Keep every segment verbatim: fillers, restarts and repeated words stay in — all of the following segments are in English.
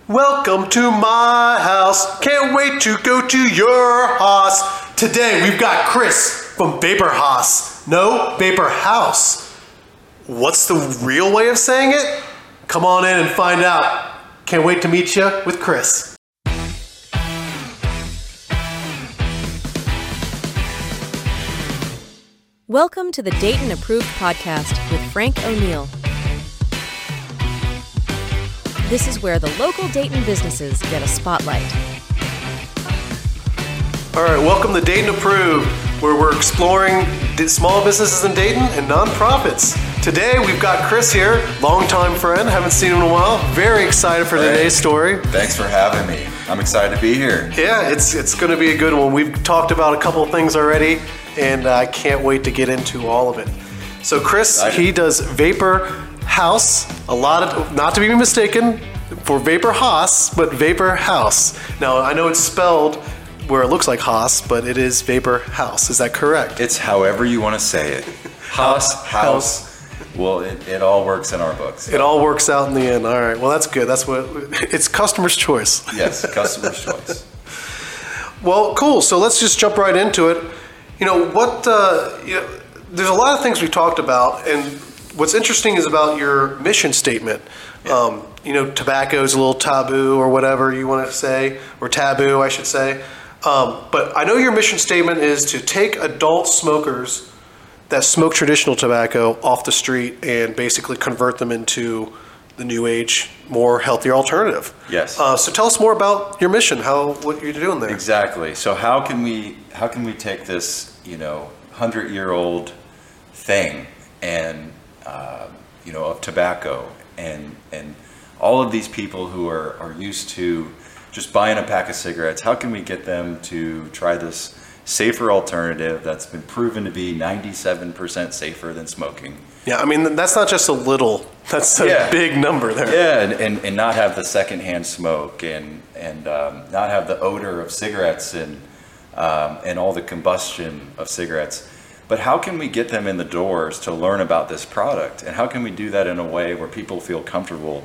Welcome to my house. Can't wait to go to your house. Today we've got Chris from Vapor Haus. No, Vapor Haus. What's the real way of saying it? Come on in and find out. Can't wait to meet you with Chris. Welcome to the Dayton Approved Podcast with Frank O'Neill. This is where the local Dayton businesses get a spotlight. All right, welcome to Dayton Approved, where we're exploring small businesses in Dayton and nonprofits. Today we've got Chris here, longtime friend, haven't seen him in a while. Very excited for today's story. Thanks for having me. I'm excited to be here. Yeah, it's it's going to be a good one. We've talked about a couple of things already, and I can't wait to get into all of it. So Chris, he does Vapor Haus, a lot of, not to be mistaken for Vapor Haus, but Vapor Haus. Now, I know it's spelled where it looks like Haus, but it is Vapor Haus. Is that correct? It's however you want to say it. Haus, house. Well, it, it all works in our books. It all works out in the end. All right. Well, that's good. That's what it's customer's choice. Yes, customer's choice. Well, cool. So let's just jump right into it. You know what? Uh, you know, there's a lot of things we talked about, and what's interesting is about your mission statement. Yeah. Um, you know, tobacco is a little taboo, or whatever you want to say, or taboo, I should say. Um, but I know your mission statement is to take adult smokers that smoke traditional tobacco off the street and basically convert them into the new age, more healthier alternative. Yes. Uh, so tell us more about your mission, how what you're doing there. Exactly. So how can we how can we take this, you know, hundred year old thing and uh, you know of tobacco and and all of these people who are, are used to just buying a pack of cigarettes, how can we get them to try this safer alternative that's been proven to be ninety-seven percent safer than smoking? Yeah, I mean, that's not just a little, that's a yeah. big number there. Yeah, and, and, and not have the secondhand smoke and, and um, not have the odor of cigarettes and, um, and all the combustion of cigarettes. But how can we get them in the doors to learn about this product? And how can we do that in a way where people feel comfortable,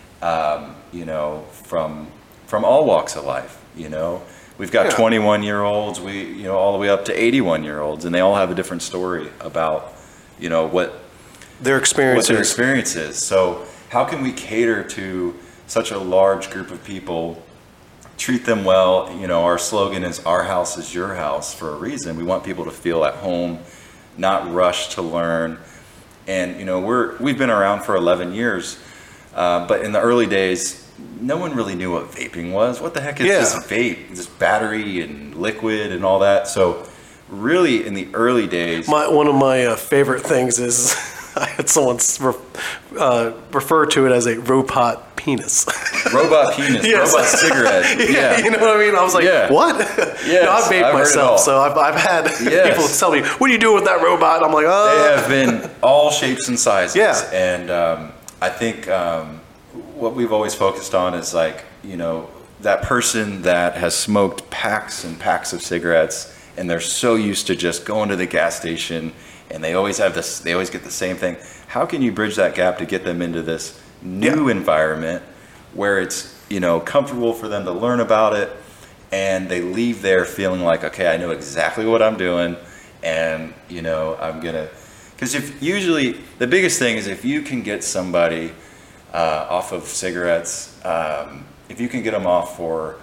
um, you know, from from all walks of life, you know? We've got Yeah. twenty-one year olds, we, you know, all the way up to eighty-one year olds, and they all have a different story about, you know, what Their experiences. what their experience is. So how can we cater to such a large group of people, treat them well? You know, our slogan is "Our house is your house" for a reason. We want people to feel at home, not rush to learn. And you know, we're we've been around for eleven years, uh, but in the early days, no one really knew what vaping was. What the heck is Yeah. this vape? This battery and liquid and all that. So really, in the early days, My, one of my uh, favorite things is I had someone re- uh, refer to it as a robot penis. robot penis, Yes. robot cigarette. yeah, Yeah. you know what I mean? I was like, Yeah. what? Yes, You know, I've vaped I've heard it all. myself, so I've, I've had Yes. people tell me, what do you do with that robot? I'm like, oh. They have been all shapes and sizes. Yeah. And um, I think um, what we've always focused on is like, you know, that person that has smoked packs and packs of cigarettes and they're so used to just going to the gas station and they always have this, they always get the same thing. How can you bridge that gap to get them into this new Yeah. environment where it's, you know, comfortable for them to learn about it and they leave there feeling like, okay, I know exactly what I'm doing and, you know, I'm going to, because if usually the biggest thing is if you can get somebody uh, off of cigarettes, um, if you can get them off for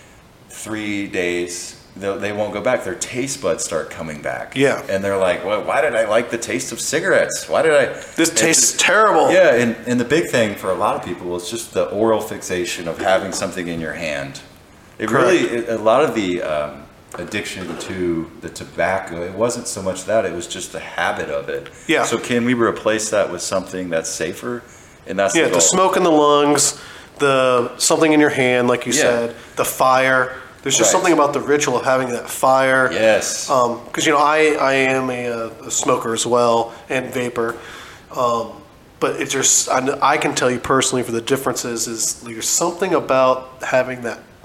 three days, they they won't go back. Their taste buds start coming back. Yeah. And they're like, well, why did I like the taste of cigarettes? Why did I? This and tastes it- terrible. Yeah, and, and the big thing for a lot of people is just the oral fixation of having something in your hand. It Correct. really, it, a lot of the um, addiction to the tobacco, it wasn't so much that, it was just the habit of it. Yeah. So can we replace that with something that's safer? And that's Yeah, the the goal. smoke in the lungs, the something in your hand, like you Yeah. said, the fire. There's just Right. something about the ritual of having that fire. Yes. Because, you know, I, I am a, uh, a smoker as well and vapor. Um, but it just, I, I can tell you personally for the differences is there's something about having that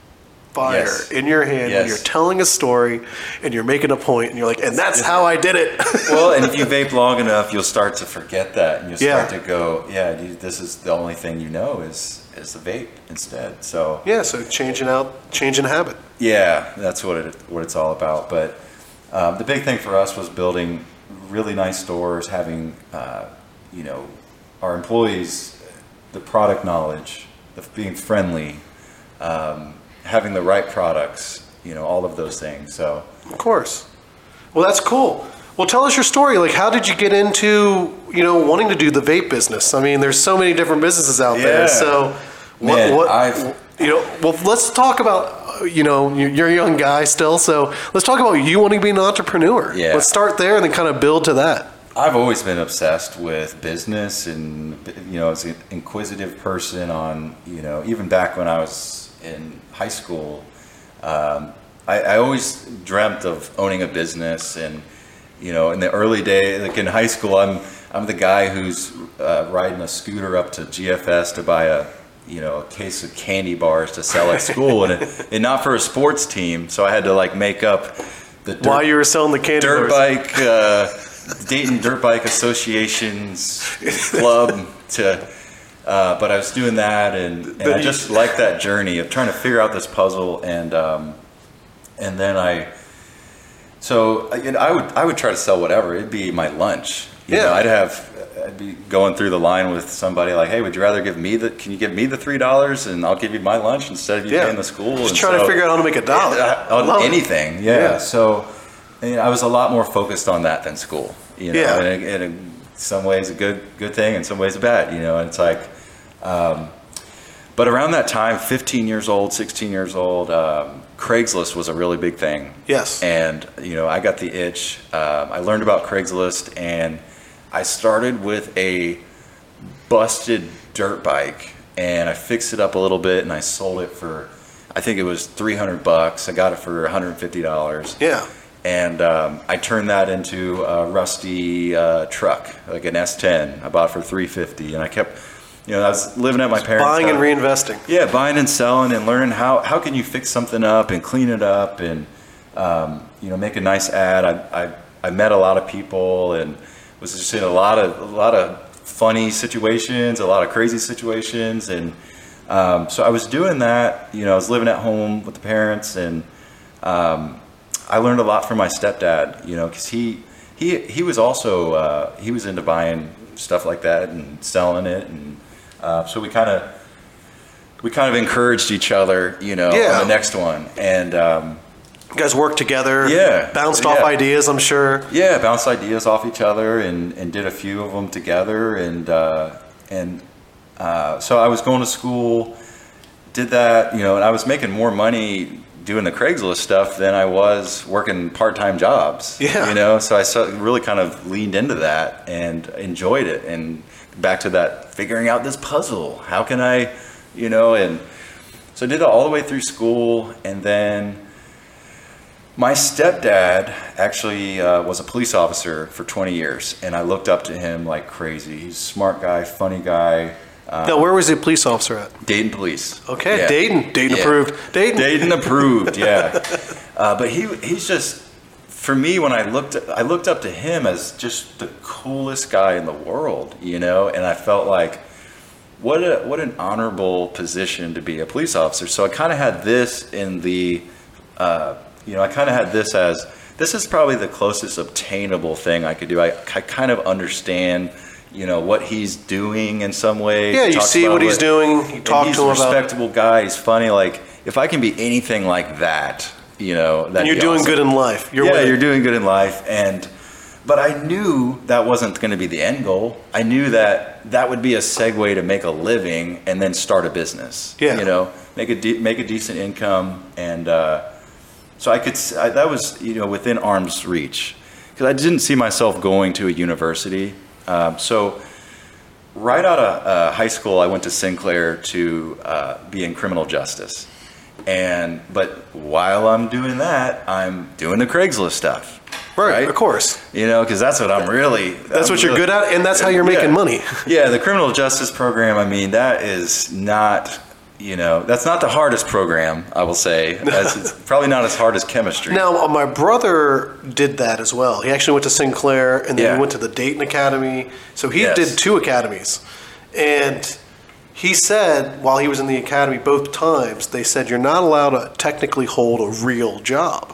fire Yes. in your hand Yes. when you're telling a story and you're making a point and you're like, and that's how I did it. Well, and if you vape long enough, you'll start to forget that, and you'll start Yeah. to go, yeah, you, this is the only thing you know is is the vape instead. So Yeah, so changing out, changing habit. yeah, that's what it what it's all about. But um, the big thing for us was building really nice stores, having uh, you know our employees, the product knowledge, the being friendly, um, having the right products, you know, all of those things. So Of course. Well, that's cool. Well, tell us your story. Like, how did you get into, you know, wanting to do the vape business? I mean, there's so many different businesses out Yeah. there. So, what, Man, what I've- you know, well, let's talk about, uh, you know, you- you're a young guy still. So let's talk about you wanting to be an entrepreneur. Yeah. Let's start there and then kind of build to that. I've always been obsessed with business, and you know, as an inquisitive person on, you know, even back when I was in high school, um, I, I always dreamt of owning a business. And you know, in the early days, like in high school, I'm I'm the guy who's uh, riding a scooter up to G F S to buy a you know a case of candy bars to sell at school, and it, and not for a sports team, so I had to like make up the dirt, While you were selling the candy dirt bars. bike. Uh, Dayton Dirt Bike Association's club to, uh, but I was doing that, and, and I just liked that journey of trying to figure out this puzzle, and um, and then I, so you know, I would I would try to sell whatever. It'd be my lunch. You Yeah. know, I'd have I'd be going through the line with somebody like, hey, would you rather give me the? Can you give me the three dollars, and I'll give you my lunch instead of you Yeah. paying the school? Just And trying to so- figure out how to make a dollar. Yeah, I love on it. anything, yeah. Yeah. So and I was a lot more focused on that than school. You know, Yeah. and, and in some ways a good good thing, in some ways a bad. You know, and it's like, um, but around that time, fifteen years old, sixteen years old, um, Craigslist was a really big thing. Yes. And you know, I got the itch. Um, I learned about Craigslist, and I started with a busted dirt bike, and I fixed it up a little bit, and I sold it for, I think it was three hundred bucks. I got it for one hundred fifty dollars. Yeah. And um, I turned that into a rusty uh, truck, like an S ten. I bought it for three hundred fifty dollars, and I kept, you know, I was living at my parents' Buying and house. reinvesting. Yeah, buying and selling and learning how, how can you fix something up and clean it up and, um, you know, make a nice ad. I, I, I met a lot of people and was just in a lot of, a lot of funny situations, a lot of crazy situations. And um, so I was doing that, you know, I was living at home with the parents, and um, I learned a lot from my stepdad, you know, because he, he, he was also, uh, he was into buying stuff like that and selling it. And uh, so we kind of, we kind of encouraged each other, you know, Yeah. on the next one. And um, You guys worked together. Yeah. Bounced off Yeah. ideas, I'm sure. yeah, bounced ideas off each other, and, and did a few of them together. And uh, and uh, so I was going to school, did that, you know, and I was making more money doing the Craigslist stuff than I was working part-time jobs. Yeah. You know, so I so- really kind of leaned into that and enjoyed it. And back to that, figuring out this puzzle. How can I, you know, and so I did it all the way through school. And then my stepdad actually uh, was a police officer for twenty years, and I looked up to him like crazy. He's a smart guy, funny guy. Uh, Now, where was the police officer at? Dayton Police. Okay, Yeah. Dayton. Dayton Yeah. approved. Dayton. Dayton approved, yeah. Uh, but he he's just, for me, when I looked I looked up to him as just the coolest guy in the world, you know, and I felt like, what a what an honorable position to be a police officer. So I kind of had this in the, uh, you know, I kind of had this as, this is probably the closest obtainable thing I could do. I, I kind of understand, you know, what he's doing in some way. Yeah, you Talks see about what he's doing. You and talk he's to him a about it. respectable guy. He's funny. Like, if I can be anything like that, you know, that And you're doing good in life. You're yeah, with it. you're doing good in life. And but I knew that wasn't going to be the end goal. I knew that that would be a segue to make a living and then start a business. Yeah. You know, make a de- make a decent income, and uh, so I could. s- I, that was, you know, within arm's reach, because I didn't see myself going to a university. Um, so. Right out of uh, high school, I went to Sinclair to uh, be in criminal justice, and but while I'm doing that, I'm doing the Craigslist stuff. Right, of course. You know, because that's what I'm really. That's I'm what you're really- good at, and that's how you're Yeah. making money. Yeah, the criminal justice program. I mean, that is not. you know, that's not the hardest program, I will say. That's, it's probably not as hard as chemistry. Now, my brother did that as well. He actually went to Sinclair, and then Yeah. he went to the Dayton Academy. So he Yes. did two academies. And he said, while he was in the academy both times, they said you're not allowed to technically hold a real job.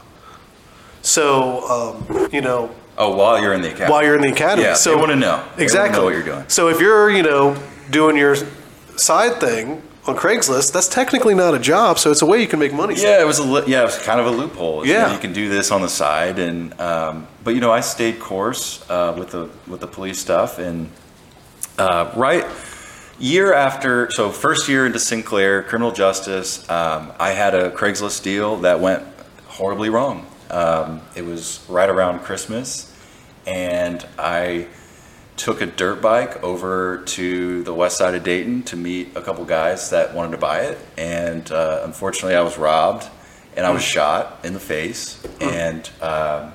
So, um, you know, Oh, while you're in the academy. while you're in the academy. Yeah, so they wanna know. They Exactly. wanna know what you're doing. So if you're, you know, doing your side thing on Craigslist, that's technically not a job, so it's a way you can make money. Yeah, it was a li- yeah, it was kind of a loophole. You know, Yeah. you can do this on the side, and um, but you know, I stayed course uh, with the with the police stuff, and uh, right year after, so first year into Sinclair criminal justice, um, I had a Craigslist deal that went horribly wrong. Um, it was right around Christmas, and I took a dirt bike over to the west side of Dayton to meet a couple guys that wanted to buy it, and uh, unfortunately I was robbed, and I was shot in the face, and um,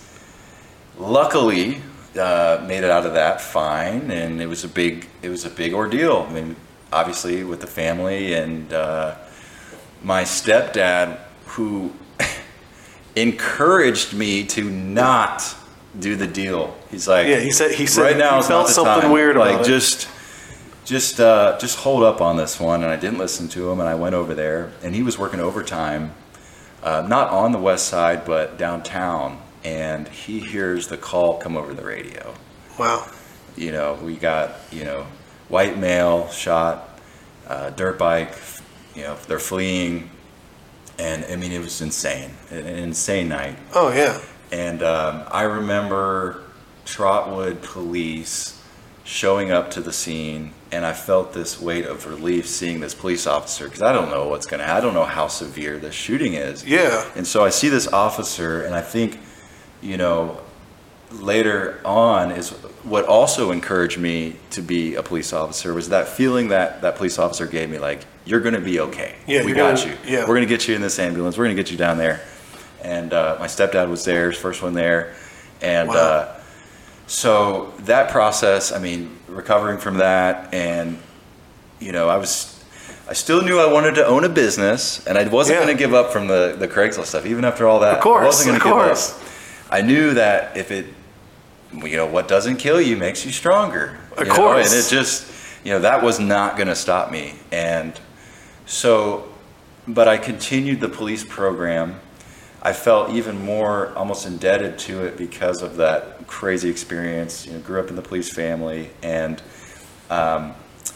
luckily uh, made it out of that fine, and it was a big it was a big ordeal. I mean, obviously with the family, and uh, my stepdad, who encouraged me to not do the deal. He's like, Yeah, he said- he said right now he is felt not the something time. weird about like, it. just just uh, just hold up on this one. And I didn't listen to him, and I went over there, and he was working overtime, uh, not on the west side, but downtown, and he hears the call come over the radio. Wow. You know, we got, you know, white male shot, uh, dirt bike, you know, they're fleeing, and I mean, it was insane, an insane night. Oh, yeah. And um, I remember Trotwood police showing up to the scene, and I felt this weight of relief seeing this police officer, because I don't know what's going to happen. I don't know how severe this shooting is. Yeah. And so I see this officer, and I think, you know, later on is what also encouraged me to be a police officer was that feeling that that police officer gave me, like, you're going to be okay. Yeah, we you're got gonna- you. yeah. We're going to get you in this ambulance. We're going to get you down there. And uh, my stepdad was there, his first one there. And Wow. uh, so that process, I mean, recovering from that, and, you know, I was, I still knew I wanted to own a business, and I wasn't Yeah. going to give up from the, the Craigslist stuff, even after all that. Of course, I wasn't going of to give course. up. I knew that if it, you know, what doesn't kill you makes you stronger. Of you know? course. And it just, you know, that was not going to stop me. And so, but I continued the police program. I felt even more almost indebted to it because of that crazy experience. You know, grew up in the police family, and um,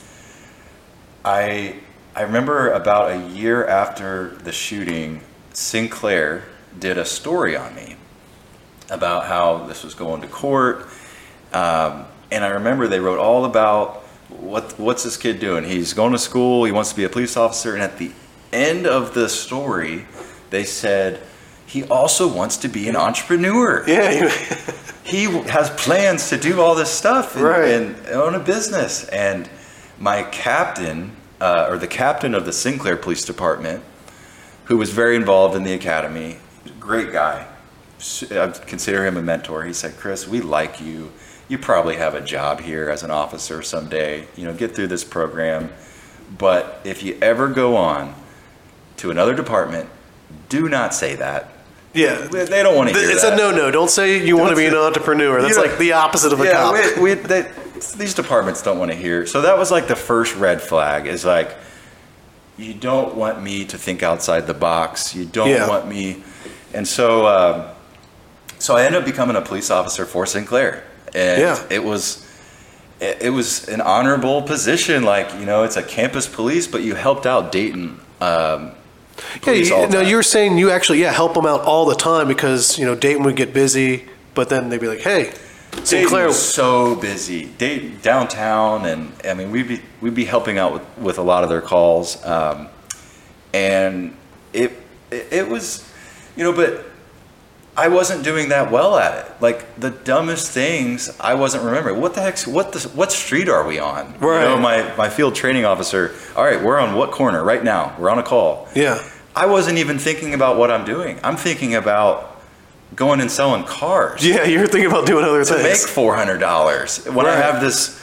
I I remember about a year after the shooting, Sinclair did a story on me about how this was going to court, um, and I remember they wrote all about what what's this kid doing. He's going to school. He wants to be a police officer, and at the end of the story, they said he also wants to be an entrepreneur. Yeah. You, He has plans to do all this stuff and, Right. and own a business. And my captain, uh, or the captain of the Sinclair Police Department, who was very involved in the academy, great guy. I consider him a mentor. He said, "Chris, we like you. You probably have a job here as an officer someday. You know, get through this program. But if you ever go on to another department, do not say that. yeah. They don't want to hear It's that." a no-no. Don't say you want to be an entrepreneur. That's You know- like the opposite of a yeah, cop. we, we, they, these departments don't want to hear. So that was like the first red flag. Is like, you don't want me to think outside the box. You don't Yeah. want me, and so um, so I ended up becoming a police officer for Sinclair, and Yeah. it was. It it was an honorable position. Like, you know, it's a campus police, but you helped out Dayton. Um, Yeah, police you, all the no, time. you were saying you actually, yeah, help them out all the time because, you know, Dayton would get busy, but then they'd be like, hey, Dayton Sinclair. was so busy. Dayton, downtown, and I mean, we'd be we'd be helping out with, with a lot of their calls, um, and it, it it was, you know, but I wasn't doing that well at it. Like the dumbest things, I wasn't remembering. What the heck's what the what street are we on? Right. You know, my my field training officer. All right, we're on what corner right now? We're on a call. Yeah. I wasn't even thinking about what I'm doing. I'm thinking about going and selling cars Yeah, you're thinking about doing other to make things. four hundred dollars when I Right. have this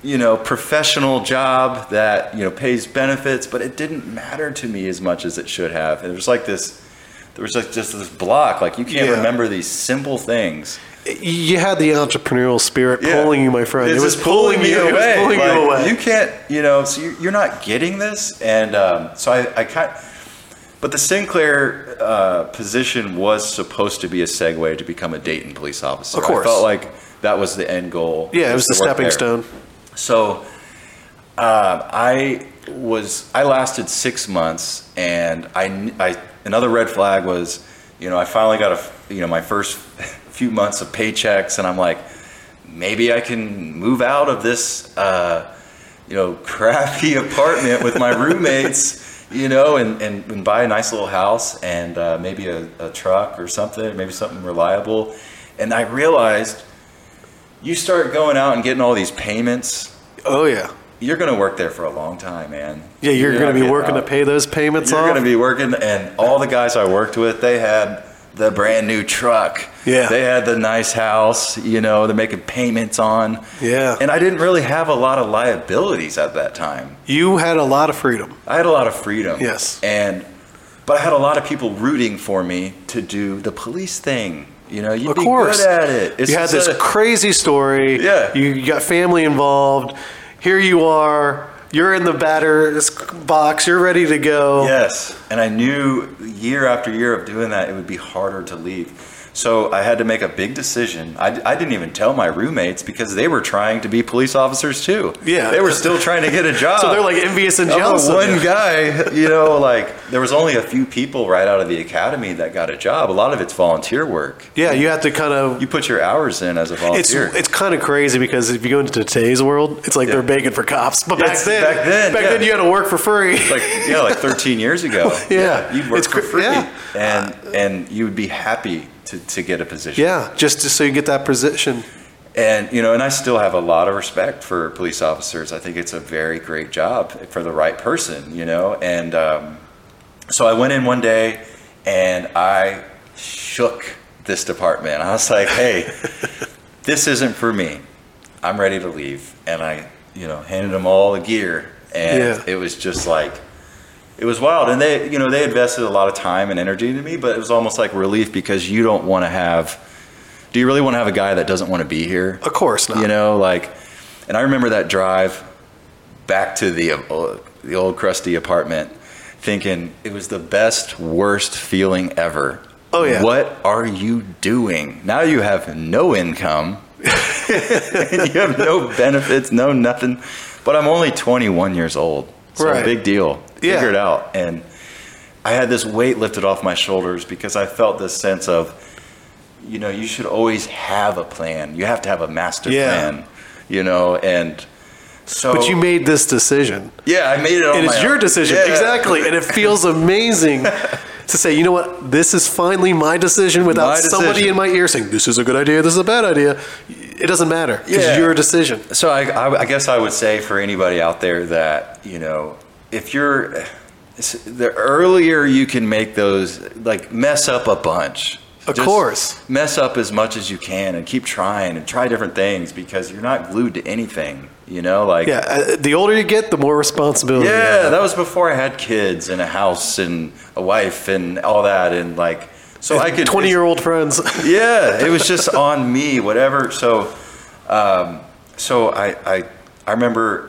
you know, professional job that, you know, pays benefits, but it didn't matter to me as much as it should have. It was like this, there was like just this block, like you can't Yeah. remember these simple things. You had the entrepreneurial spirit Yeah. pulling you, my friend. It's it was just pulling me you, away. It was pulling Like, you away. You can't, you know, so you're, you're not getting this. And um, so I, I kind but the Sinclair uh, position was supposed to be a segue to become a Dayton police officer. Of course. I felt like that was the end goal. Yeah, it was the to work stepping there. stone. So uh, I was, I lasted six months and I, I, another red flag was, you know, I finally got a, you know, my first few months of paychecks and I'm like, maybe I can move out of this, uh, you know, crappy apartment with my roommates, you know, and, and, and buy a nice little house and uh, maybe a, a truck or something, maybe something reliable. And I realized you start going out and getting all these payments, Oh, yeah. you're going to work there for a long time, man. Yeah, you're, not going to be getting working out. to pay those payments You're off. going to be working, and all the guys I worked with, they had the brand new truck. Yeah. They had the nice house, you know, they're making payments on. Yeah. And I didn't really have a lot of liabilities at that time. You had a lot of freedom. I had a lot of freedom. Yes. And, but I had a lot of people rooting for me to do the police thing. You know, you'd Of be course. good at it. It's You had just this a- crazy story. Yeah. You you got family involved. Here you are. You're in the batter's box. You're ready to go. Yes, and I knew year after year of doing that, it would be harder to leave. So I had to make a big decision. I, I didn't even tell my roommates because they were trying to be police officers too. Yeah. They were still trying to get a job. So they're like envious and I'm jealous the of one you. guy, you know, like there was only a few people right out of the academy that got a job. A lot of it's volunteer work. Yeah, you have to kind of. You put your hours in as a It's volunteer. it's kind of crazy because if you go into today's world, it's like Yeah. they're begging for cops. But back Yes, then, back then, back yeah. then you had to work for free. like yeah, like thirteen years ago. Yeah. you'd work It's for cra- free, yeah. and and you would be happy to, to get a position. Yeah, just to, so you get that position. And you know, and I still have a lot of respect for police officers. I think it's a very great job for the right person. You know, and um, so I went in one day, and I shook this department. I was like, "Hey, this isn't for me. I'm ready to leave." And I, you know, handed them all the gear, and Yeah. it was just like. It was wild, and they, you know, they invested a lot of time and energy into me, but it was almost like relief because you don't want to have. Do you really want to have a guy that doesn't want to be here? Of course not. You know, like, and I remember that drive back to the uh, the old crusty apartment, thinking it was the best, worst feeling ever. Oh, yeah. What are you doing? Now you have no income, and you have no benefits, no nothing. But I'm only twenty-one years old, so Right. big deal. Yeah. Figure it out, and I had this weight lifted off my shoulders because I felt this sense of, you know, you should always have a plan. You have to have a master Yeah. plan, you know, and so. But you made this decision. Yeah, I made it on And my it's your own. decision. Yeah. Exactly. And it feels amazing to say, you know what, this is finally my decision without My somebody decision. in my ear saying, this is a good idea, this is a bad idea. It doesn't matter. It's Yeah. your decision. So I, I, I guess I would say for anybody out there that, you know, if you're, the earlier you can make those, like mess up a bunch. Of Just course. Mess up as much as you can and keep trying and try different things because you're not glued to anything, you know, like. Yeah, uh, the older you get, the more responsibility. you Yeah, have. that was before I had kids and a house and a wife and all that. And like, so I could. twenty-year-old friends. Yeah, it was just on me, whatever. So, um, so I, I, I remember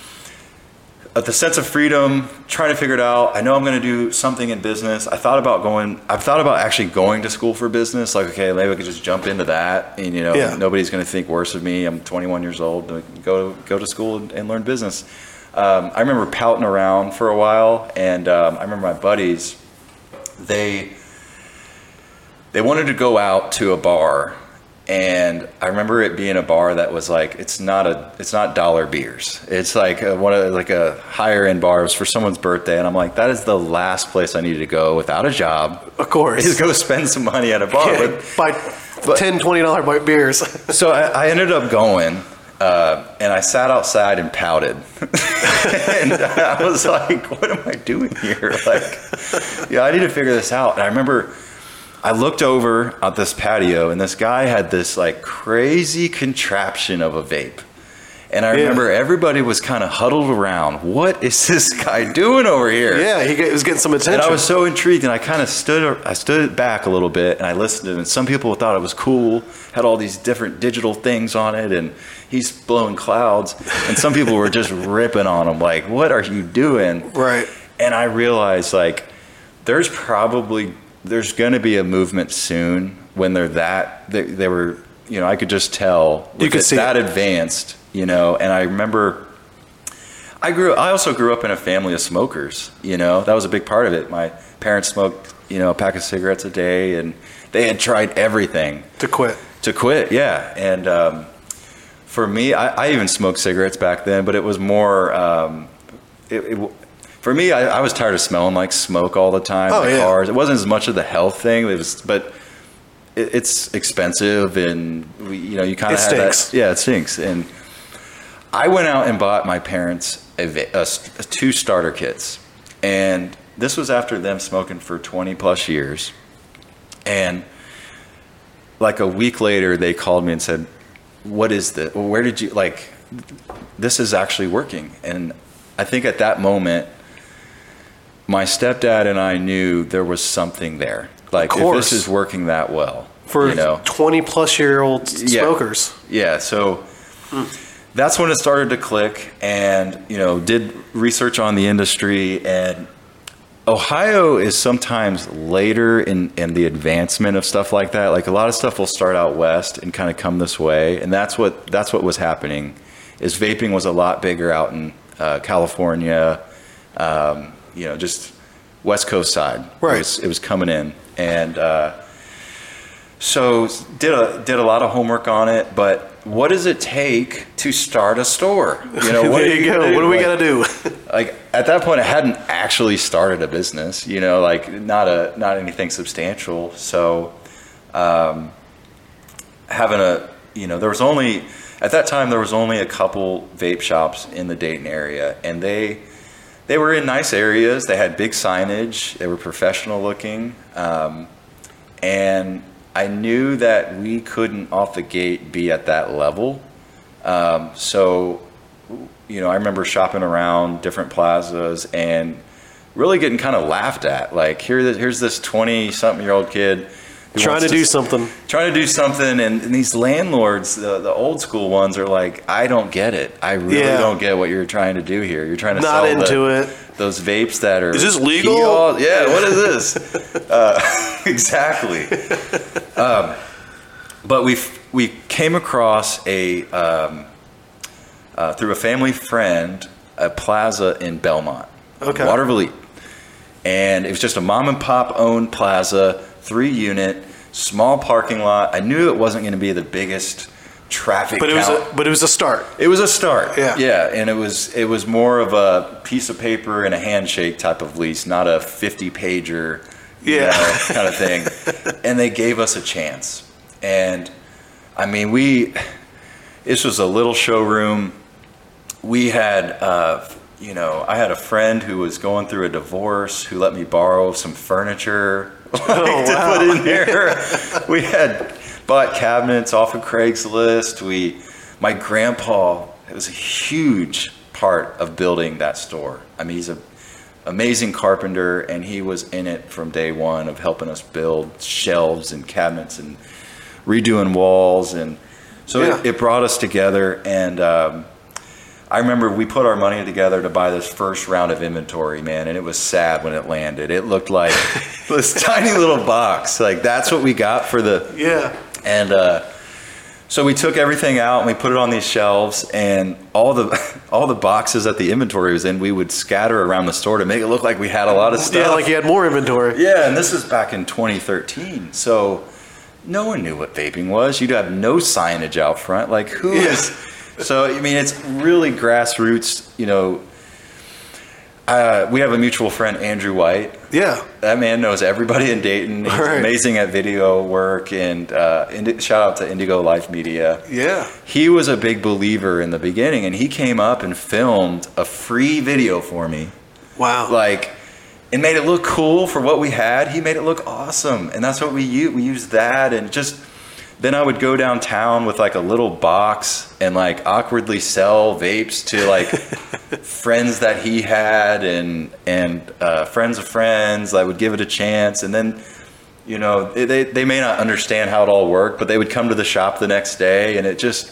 uh, the sense of freedom, trying to figure it out. I know I'm going to do something in business. I thought about going, I've thought about actually going to school for business. Like, okay, maybe I could just jump into that and, you know, Yeah. nobody's going to think worse of me. I'm twenty-one years old. Go, go to school and, and learn business. Um, I remember pouting around for a while, and um, I remember my buddies, they, they wanted to go out to a bar, and I remember it being a bar that was like, it's not a, it's not dollar beers. It's like a, one of like a higher end bar. It was for someone's birthday, and I'm like, that is the last place I needed to go without a job. Of course. Is go spend some money at a bar. Yeah, But- buy but- ten, twenty dollar beers. so I, I ended up going, uh, and I sat outside and pouted. And I was like, what am I doing here? Like, yeah, I need to figure this out. And I remember I looked over at this patio, and this guy had this like crazy contraption of a vape. And I Yeah. remember everybody was kind of huddled around. What is this guy doing over here? Yeah, he get- was getting some attention. And I was so intrigued, and I kind of stood, I stood back a little bit, and I listened to him. And some people thought it was cool, had all these different digital things on it, and he's blowing clouds. And some people were just ripping on him, like, "What are you doing?" Right. And I realized, like, there's probably there's going to be a movement soon when they're that they, they were, you know, I could just tell You could it see that it. advanced. You know, and I remember I grew I also grew up in a family of smokers, you know. That was a big part of it. My parents smoked, you know, a pack of cigarettes a day, and they had tried everything To quit. to quit, yeah. And um, for me, I, I even smoked cigarettes back then, but it was more um, it, it, for me, I, I was tired of smelling like smoke all the time Oh, in the yeah. cars. It wasn't as much of the health thing, it was, but it, it's expensive, and we, you know, you kind of It have stinks. that. Yeah, it stinks. And I went out and bought my parents a, va- a, st- two starter kits, and this was after them smoking for twenty plus years. And like a week later, they called me and said, "What is this? Where did you like? This is actually working." And I think at that moment, my stepdad and I knew there was something there. Like, if course. this is working that well, For you know, twenty plus year old Yeah. smokers. yeah. So that's when it started to click, and you know, did research on the industry. And Ohio is sometimes later in in the advancement of stuff like that. Like, a lot of stuff will start out west and kind of come this way, and that's what that's what was happening. Is vaping was a lot bigger out in uh, California, um, you know, just West Coast side. Right. It was, it was coming in, and uh, so did a did a lot of homework on it. But what does it take to start a store? You know, what There are you gonna go. What do we Like- got to do? like at that point I hadn't actually started a business, you know, like not a not anything substantial. So um, having a, you know, there was only at that time there was only a couple vape shops in the Dayton area, and they they were in nice areas. They had big signage. They were professional looking, um, and I knew that we couldn't off the gate be at that level. Um, so you know, I remember shopping around different plazas and really getting kind of laughed at. Like, here, here's this twenty-something-year-old kid who Trying wants to do something. Trying to do something, and, and these landlords, the, the old school ones, are like, I don't get it. I really Yeah. don't get what you're trying to do here. You're trying to Not sell into the- it. those vapes that are... Is this legal? kiosk- Yeah, what is this? uh, exactly. Um, but we we came across a... Um, Uh, through a family friend, a plaza in Belmont, Okay. Waterville, and it was just a mom and pop owned plaza, three unit, small parking lot. I knew it wasn't going to be the biggest traffic But it was count. a, but it was a start. It was a start. Yeah. Yeah, and it was it was more of a piece of paper and a handshake type of lease, not a fifty pager, you Yeah. know, kind of thing. And they gave us a chance. And I mean, we this was a little showroom. We had, uh, you know, I had a friend who was going through a divorce who let me borrow some furniture like, Oh, to wow. put in there. We had bought cabinets off of Craigslist. We, my grandpa, it was a huge part of building that store. I mean, he's an amazing carpenter, and he was in it from day one of helping us build shelves and cabinets and redoing walls. And so Yeah. it, it brought us together. And um, I remember we put our money together to buy this first round of inventory, man, and it was sad when it landed. It looked like this tiny little box. Like, that's what we got for the... Yeah. And uh, so we took everything out and we put it on these shelves, and all the all the boxes that the inventory was in, we would scatter around the store to make it look like we had a lot of stuff. Yeah, like you had more inventory. Yeah, and this is back in twenty thirteen. So no one knew what vaping was. You'd have no signage out front. Like, who Yeah. is... So, I mean, it's really grassroots, you know. Uh, we have a mutual friend, Andrew White. Yeah. That man knows everybody in Dayton. He's Right. amazing at video work, and uh, Indi- shout out to Indigo Life Media. Yeah. He was a big believer in the beginning, and he came up and filmed a free video for me. Wow. Like, it made it look cool for what we had. He made it look awesome, and that's what we used. We used that, and just then I would go downtown with like a little box and like awkwardly sell vapes to like friends that he had and and uh, friends of friends. I would give it a chance, and then, you know, they they may not understand how it all worked, but they would come to the shop the next day, and it just,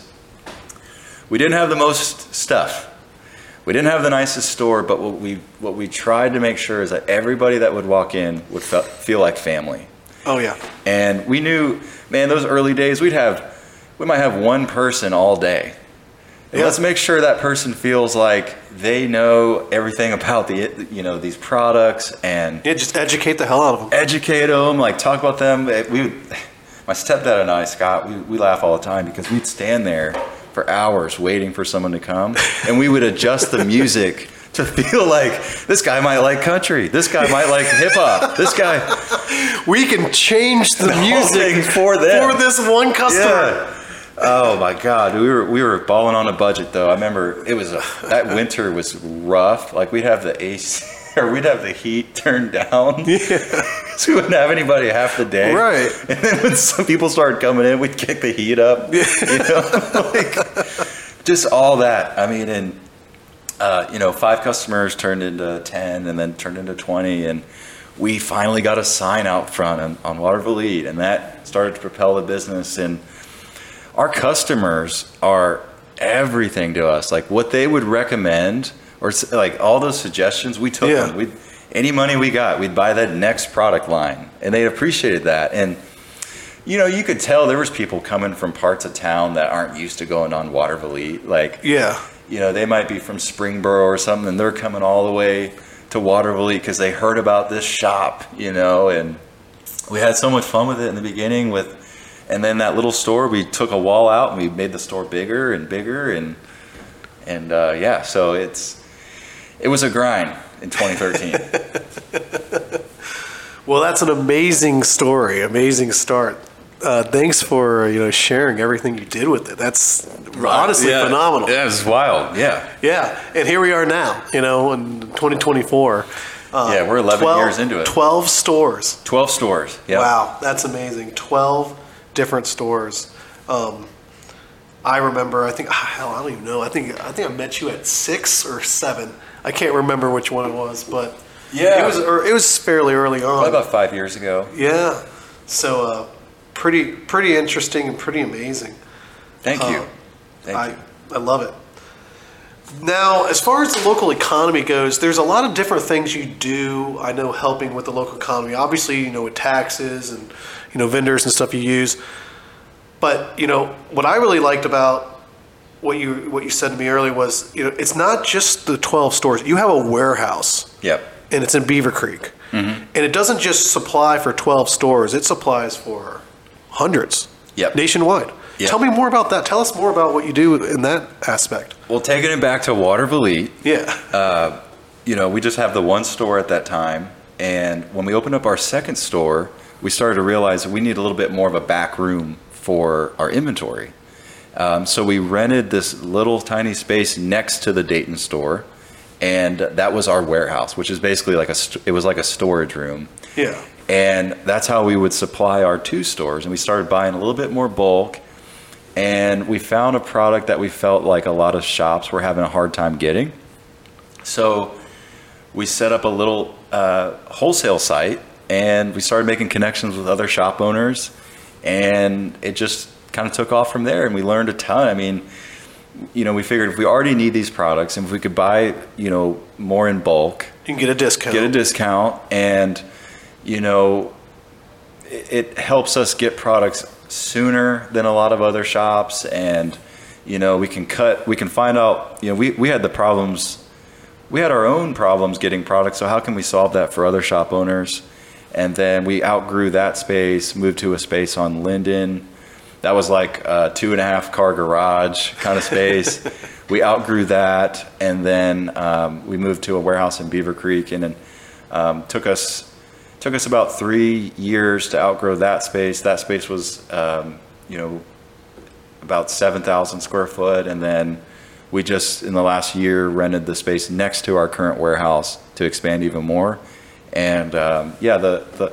we didn't have the most stuff. We didn't have the nicest store, but what we what we tried to make sure is that everybody that would walk in would fe- feel like family. Oh yeah. And we knew, man, those early days, we'd have, we might have one person all day. And yeah. Let's make sure that person feels like they know everything about the, you know, these products, and yeah, just educate the hell out of them. Educate them, like talk about them. We, my stepdad and I, Scott, we, we laugh all the time because we'd stand there for hours waiting for someone to come, and we would adjust the music to feel like this guy might like country, this guy might like hip hop, this guy. We can change the, the music for them, for this one customer. Yeah. Oh my God, we were we were balling on a budget though. I remember it was a, that winter was rough. Like we'd have the A C or we'd have the heat turned down. Yeah, so we wouldn't have anybody half the day. Right. And then when some people started coming in, we'd kick the heat up. Yeah. You know, like just all that. I mean, and. Uh, you know, five customers turned into ten, and then turned into twenty, and we finally got a sign out front on, on Waterville Lead, and that started to propel the business. And our customers are everything to us. Like what they would recommend, or like all those suggestions, we took yeah. them. We'd, any money we got, we'd buy that next product line, and they appreciated that. And you know, you could tell there was people coming from parts of town that aren't used to going on Waterville Lead, like yeah. You know, they might be from Springboro or something, and they're coming all the way to Waterville because they heard about this shop, you know, and we had so much fun with it in the beginning with, and then that little store, we took a wall out and we made the store bigger and bigger, and, and uh, yeah, so it's, it was a grind in twenty thirteen. Well, that's an amazing story, amazing start. Uh, thanks for you know sharing everything you did with it. That's honestly yeah. phenomenal. Yeah, it's wild. Yeah, yeah. And here we are now. You know, in twenty twenty-four. Uh, yeah, we're eleven twelve, years into it. Twelve stores. Twelve stores. Yeah. Wow, that's amazing. Twelve different stores. Um, I remember. I think. Hell, I don't even know. I think. I think I met you at six or seven. I can't remember which one it was, but yeah, it was. It was fairly early on. Probably about five years ago. Yeah. So. Uh, Pretty, pretty interesting and pretty amazing. Thank you. Uh, Thank I, you. I love it. Now, as far as the local economy goes, there's a lot of different things you do. I know helping with the local economy. Obviously, you know, with taxes and you know vendors and stuff you use. But you know what I really liked about what you what you said to me earlier was you know it's not just the twelve stores. You have a warehouse. Yep. And it's in Beaver Creek. Mm-hmm. And it doesn't just supply for twelve stores. It supplies for hundreds. Yep. Nationwide. Yep. Tell me more about that. Tell us more about what you do in that aspect. Well, taking it back to Waterville Lead, yeah. Uh, you know, we just have the one store at that time. And when we opened up our second store, we started to realize that we need a little bit more of a back room for our inventory. Um, so we rented this little tiny space next to the Dayton store. And that was our warehouse, which is basically like a, it was like a storage room. Yeah. And that's how we would supply our two stores. And we started buying a little bit more bulk. And we found a product that we felt like a lot of shops were having a hard time getting. So we set up a little uh, wholesale site, and we started making connections with other shop owners. And it just kind of took off from there. And we learned a ton. I mean, you know, we figured if we already need these products, and if we could buy, you know, more in bulk, you can get a discount. Get a discount, and you know, it, it helps us get products sooner than a lot of other shops, and you know, we can cut, we can find out. You know, we we had the problems, we had our own problems getting products. So how can we solve that for other shop owners? And then we outgrew that space, moved to a space on Linden. That was like a two and a half car garage kind of space. We outgrew that, and then um, we moved to a warehouse in Beaver Creek, and then um, took us took us about three years to outgrow that space. That space was, um, you know, about seven thousand square foot, and then we just in the last year rented the space next to our current warehouse to expand even more. And um, yeah, the the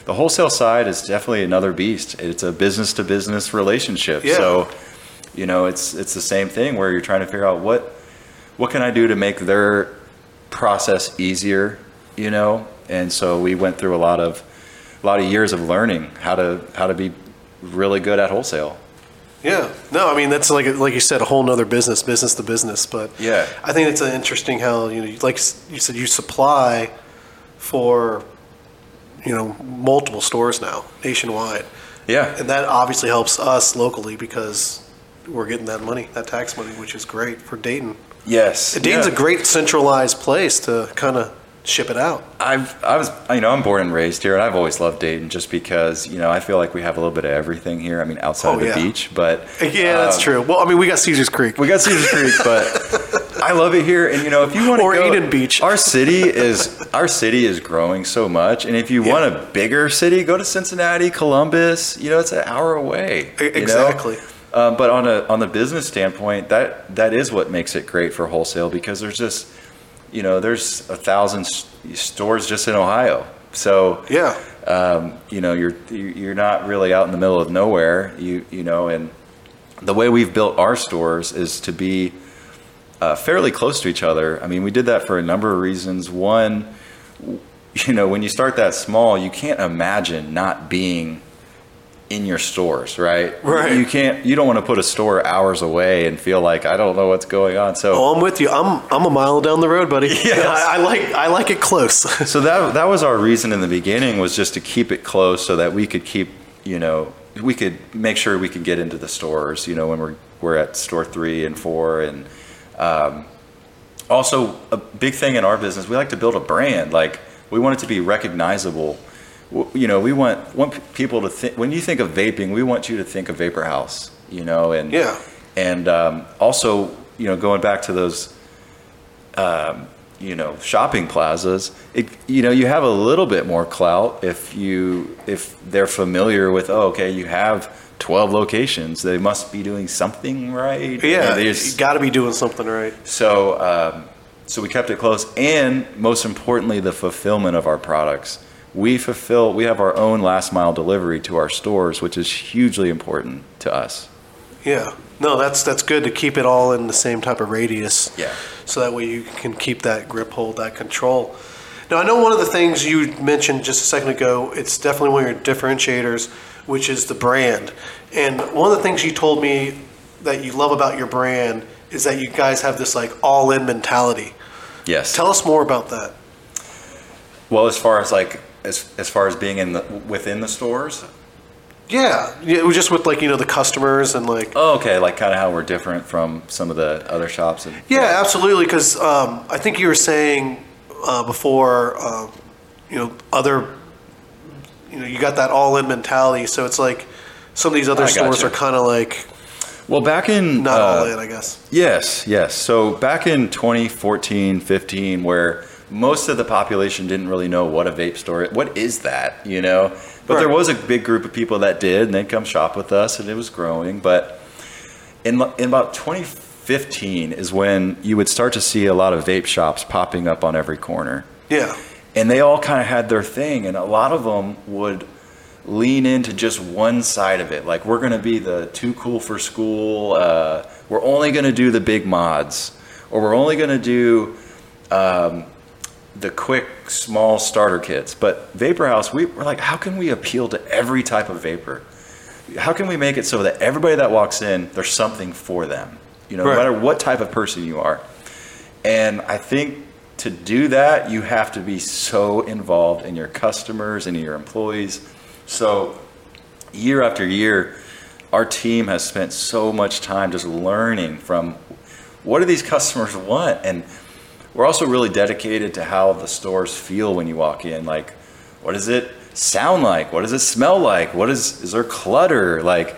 the wholesale side is definitely another beast. It's a business to business relationship. Yeah. So, you know, it's it's the same thing where you're trying to figure out what what can I do to make their process easier, you know? And so we went through a lot of a lot of years of learning how to how to be really good at wholesale. Yeah. No, I mean, that's like, like you said, a whole nother business, business to business. But Yeah. I think it's interesting how, you know, like you said, you supply for, you know, multiple stores now nationwide. Yeah. And that obviously helps us locally because we're getting that money, that tax money, which is great for Dayton. Yes. Dayton's yeah. a great centralized place to kind of ship it out. I've, I was, you know, I'm born and raised here, and I've always loved Dayton just because, you know, I feel like we have a little bit of everything here. I mean, outside Oh, of the yeah. beach, but Yeah, that's um, true. Well, I mean, we got Caesars Creek. we got Cedar Creek, but I love it here. And you know, if you want to Or go, Eden Beach. our city is our city is growing so much, and if you Yeah. want a bigger city, go to Cincinnati, Columbus. You know, it's an hour away. E- you know? exactly. Um, but on a on the business standpoint, that that is what makes it great for wholesale because there's just, you know, there's a thousand s- stores just in Ohio. So Yeah. um, you know, you're you're not really out in the middle of nowhere. You you know, and the way we've built our stores is to be uh, fairly close to each other. I mean, we did that for a number of reasons. One, you know, when you start that small, you can't imagine not being in your stores, right? Right. You can't. You don't want to put a store hours away and feel like I don't know what's going on. So. Oh, I'm with you. I'm I'm a mile down the road, buddy. Yes. I, I like I like it close. So that that was our reason in the beginning, was just to keep it close so that we could keep, you know, we could make sure we could get into the stores, you know, when we're we're at store three and four. And um, also a big thing in our business, we like to build a brand. Like, we want it to be recognizable. W- You know, we want want p- people to think, when you think of vaping, we want you to think of Vapor House, you know, and Yeah. and um, also, you know, going back to those um, you know, shopping plazas, it, you know, you have a little bit more clout if you, if they're familiar with, oh, okay, you have twelve locations, they must be doing something right. You know, Yeah, they you just- got to be doing something right. so, um, so we kept it close, and most importantly, the fulfillment of our products. We fulfill, we have our own last mile delivery to our stores, which is hugely important to us. Yeah. No, that's that's good to keep it all in the same type of radius. Yeah. So that way you can keep that grip hold, that control. Now, I know one of the things you mentioned just a second ago, it's definitely one of your differentiators, which is the brand. And one of the things you told me that you love about your brand is that you guys have this like all-in mentality. Yes. Tell us more about that. Well, as far as like, as, as far as being in the, within the stores. Yeah, yeah, it was just with like, you know, the customers and like. Oh, okay, like kind of how we're different from some of the other shops. And, Yeah, absolutely. Because um, I think you were saying uh, before, uh, you know, other, you know, you got that all-in mentality. So it's like some of these other I stores gotcha. are kind of like Well, back in not uh, all in, I guess. Yes, yes. So back in twenty fourteen, fifteen, where most of the population didn't really know what a vape store is. What is that, you know? But Right. there was a big group of people that did, and they'd come shop with us, and it was growing. But in, in about twenty fifteen is when you would start to see a lot of vape shops popping up on every corner. Yeah, And they all kind of had their thing, and a lot of them would lean into just one side of it. Like, we're going to be the too cool for school. Uh, we're only going to do the big mods, or we're only going to do um, the quick, small starter kits. But Vapor House, we, we're like, how can we appeal to every type of vapor? How can we make it so that everybody that walks in, there's something for them? You know, Right. no matter what type of person you are. And I think to do that, you have to be so involved in your customers and your employees. So year after year, our team has spent so much time just learning from what do these customers want. And we're also really dedicated to how the stores feel when you walk in. Like, what does it sound like? What does it smell like? What is, is there clutter? Like,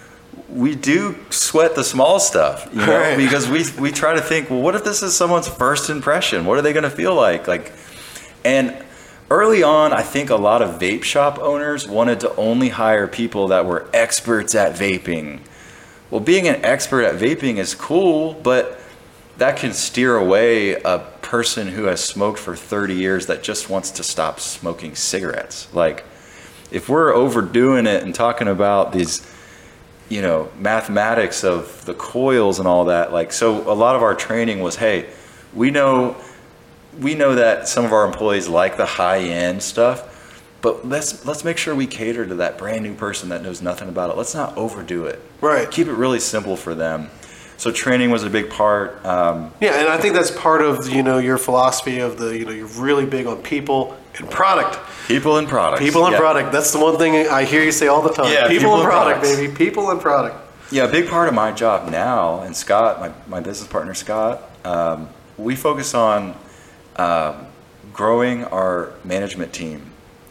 we do sweat the small stuff, you know, Right. because we we try to think, well, what if this is someone's first impression? What are they going to feel like? Like, and early on, I think a lot of vape shop owners wanted to only hire people that were experts at vaping. Well, being an expert at vaping is cool, but that can steer away a person who has smoked for thirty years that just wants to stop smoking cigarettes. Like, if we're overdoing it and talking about these, you know, mathematics of the coils and all that, like, so a lot of our training was, hey, we know, we know that some of our employees like the high end stuff, but let's let's make sure we cater to that brand new person that knows nothing about it. Let's not overdo it. Right. Keep it really simple for them. So training was a big part. Um, yeah, and I think that's part of, you know, your philosophy of the, you know, you're really big on people and product. People and product. People and yeah. product. That's the one thing I hear you say all the time. Yeah, people, people and and product, products. baby. People and product. Yeah, a big part of my job now, and Scott, my, my business partner Scott, um, we focus on um, growing our management team.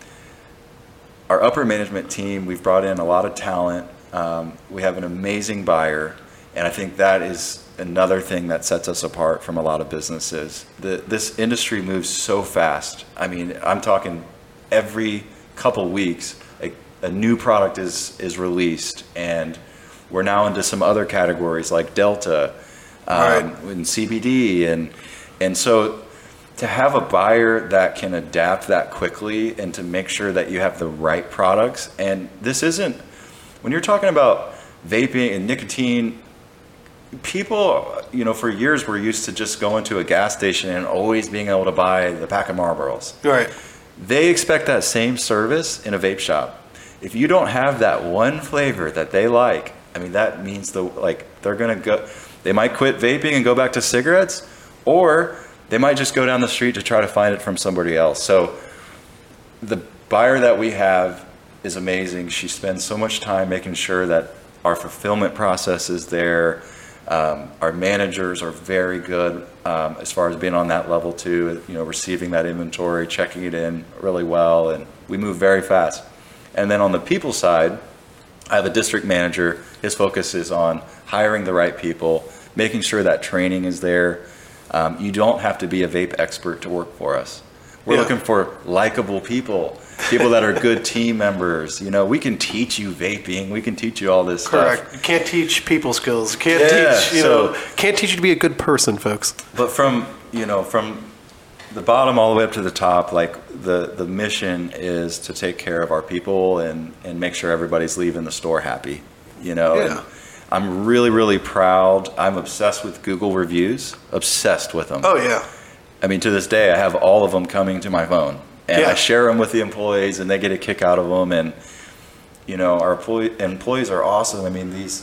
Our upper management team, we've brought in a lot of talent. Um, we have an amazing buyer, and I think that is another thing that sets us apart from a lot of businesses. The, this industry moves so fast. I mean, I'm talking every couple weeks, a, a new product is, is released, and we're now into some other categories like Delta um, right. and C B D, and and so to have a buyer that can adapt that quickly and to make sure that you have the right products. And this isn't, when you're talking about vaping and nicotine, people, you know, for years were used to just going to a gas station and always being able to buy the pack of Marlboros. Right. They expect that same service in a vape shop. If you don't have that one flavor that they like, I mean, that means the, like, they're gonna go, they might quit vaping and go back to cigarettes, or they might just go down the street to try to find it from somebody else. So the buyer that we have is amazing. She spends so much time making sure that our fulfillment process is there. Um, our managers are very good um, as far as being on that level too, you know, receiving that inventory, checking it in really well, and we move very fast. And then on the people side, I have a district manager. His focus is on hiring the right people, making sure that training is there. Um, you don't have to be a vape expert to work for us. We're yeah. looking for likable people, people that are good team members. You know, we can teach you vaping. We can teach you all this Correct. stuff. You can't teach people skills. You can't Yeah, teach, you so- know, can't teach you to be a good person, folks. But from, you know, from the bottom all the way up to the top, like the, the mission is to take care of our people and, and make sure everybody's leaving the store happy, you know. Yeah. And I'm really, really proud. I'm obsessed with Google reviews, obsessed with them. Oh, yeah. I mean, to this day, I have all of them coming to my phone, and Yeah. I share them with the employees, and they get a kick out of them. And you know, our employee, employees are awesome. I mean, these.